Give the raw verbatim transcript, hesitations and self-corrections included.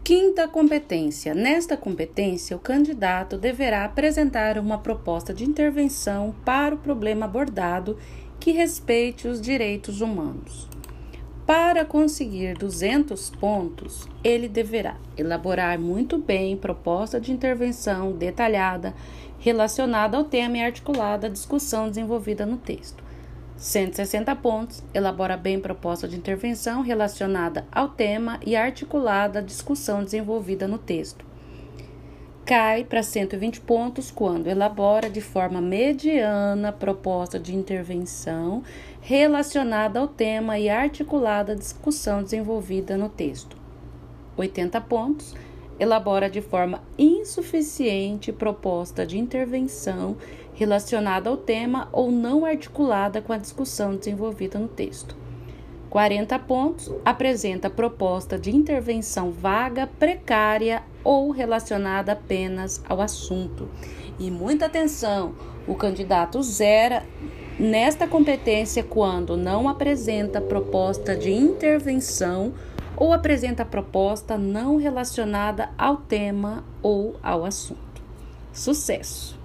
Quinta competência. Nesta competência, o candidato deverá apresentar uma proposta de intervenção para o problema abordado que respeite os direitos humanos. Para conseguir duzentos pontos, ele deverá elaborar muito bem proposta de intervenção detalhada relacionada ao tema e articulada à discussão desenvolvida no texto. cento e sessenta pontos, elabora bem proposta de intervenção relacionada ao tema e articulada à discussão desenvolvida no texto. Cai para cento e vinte pontos quando elabora de forma mediana proposta de intervenção relacionada ao tema e articulada à discussão desenvolvida no texto. oitenta pontos, elabora de forma insuficiente proposta de intervenção relacionada ao tema ou não articulada com a discussão desenvolvida no texto. quarenta pontos, apresenta proposta de intervenção vaga, precária ou relacionada apenas ao assunto. E muita atenção, o candidato zera nesta competência quando não apresenta proposta de intervenção ou apresenta proposta não relacionada ao tema ou ao assunto. Sucesso!